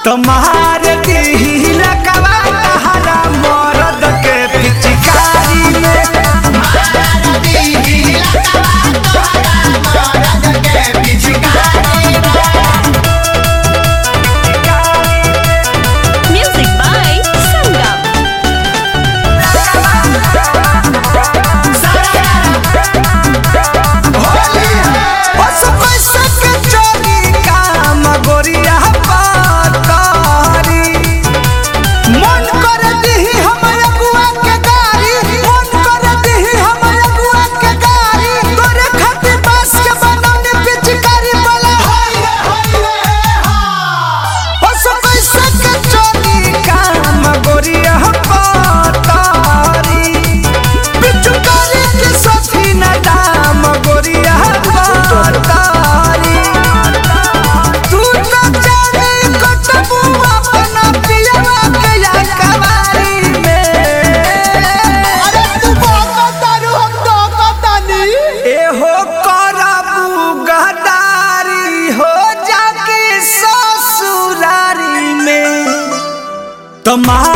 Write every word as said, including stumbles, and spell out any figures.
तुम्हारे दिल कवा हरा मरद के पिचकारी में तुम्हारे दिल कवा हरा मरद के पिचकारी में। Music by Sangam। बस पैसा के चोरी काम गोरिया पातारी मन कर दीही हम अगुआ के गारी मन कर दीही हम अगुआ के गारी तोरे खातिर बास के बनौनी पिचकारी बोला बस पैसा के चोरी काम गोरिया पातारी पिचकारी के साथी ना दाम गोरिया पातारी तू न जाने कतबू अपना पियवा के या कवारी में अरे तू भौंकतारू हम भौंकतानी ए हो करबू गदारी हो जाके ससुरारी में तुम्हारे